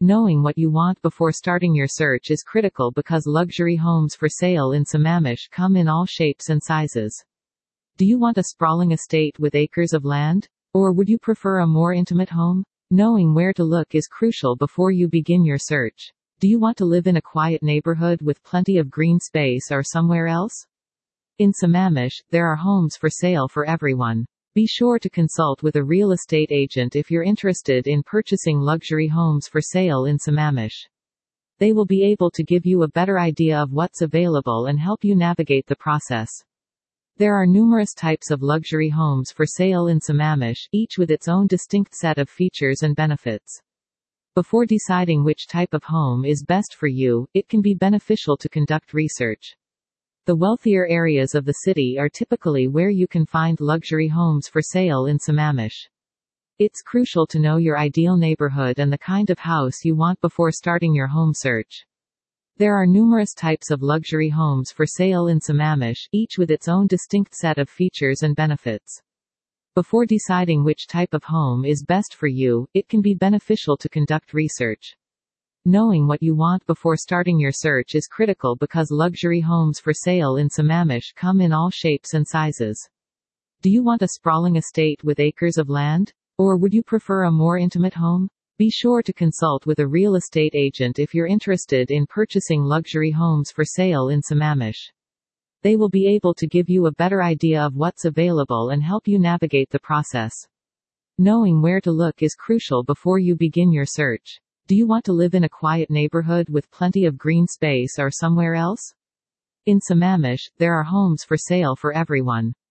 Knowing what you want before starting your search is critical because luxury homes for sale in Sammamish come in all shapes and sizes. Do you want a sprawling estate with acres of land? Or would you prefer a more intimate home? Knowing where to look is crucial before you begin your search. Do you want to live in a quiet neighborhood with plenty of green space or somewhere else? In Sammamish, there are homes for sale for everyone. Be sure to consult with a real estate agent if you're interested in purchasing luxury homes for sale in Sammamish. They will be able to give you a better idea of what's available and help you navigate the process. There are numerous types of luxury homes for sale in Sammamish, each with its own distinct set of features and benefits. Before deciding which type of home is best for you, it can be beneficial to conduct research. The wealthier areas of the city are typically where you can find luxury homes for sale in Sammamish. It's crucial to know your ideal neighborhood and the kind of house you want before starting your home search. There are numerous types of luxury homes for sale in Sammamish, each with its own distinct set of features and benefits. Before deciding which type of home is best for you, it can be beneficial to conduct research. Knowing what you want before starting your search is critical because luxury homes for sale in Sammamish come in all shapes and sizes. Do you want a sprawling estate with acres of land? Or would you prefer a more intimate home? Be sure to consult with a real estate agent if you're interested in purchasing luxury homes for sale in Sammamish. They will be able to give you a better idea of what's available and help you navigate the process. Knowing where to look is crucial before you begin your search. Do you want to live in a quiet neighborhood with plenty of green space or somewhere else? In Sammamish, there are homes for sale for everyone.